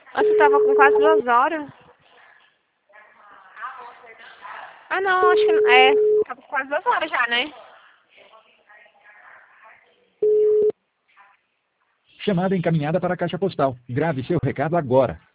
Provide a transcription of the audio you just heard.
Você tava com quase 2 horas. Ah, não, acho que não. É, tava com quase 2 horas já, né? Chamada encaminhada para a caixa postal. Grave seu recado agora.